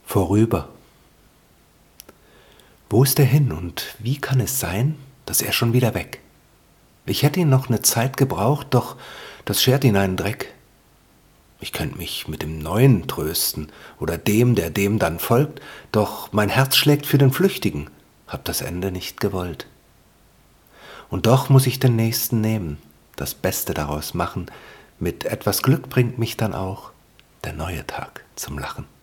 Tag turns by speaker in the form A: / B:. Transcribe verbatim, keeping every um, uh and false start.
A: Vorüber. Wo ist er hin und wie kann es sein, dass er schon wieder weg? Ich hätte ihn noch ne Zeit gebraucht, doch das schert ihn einen Dreck. Ich könnt mich mit dem Neuen trösten oder dem, der dem dann folgt, doch mein Herz schlägt für den Flüchtigen, hab das Ende nicht gewollt. Und doch muss ich den Nächsten nehmen, das Beste daraus machen, mit etwas Glück bringt mich dann auch der neue Tag zum Lachen.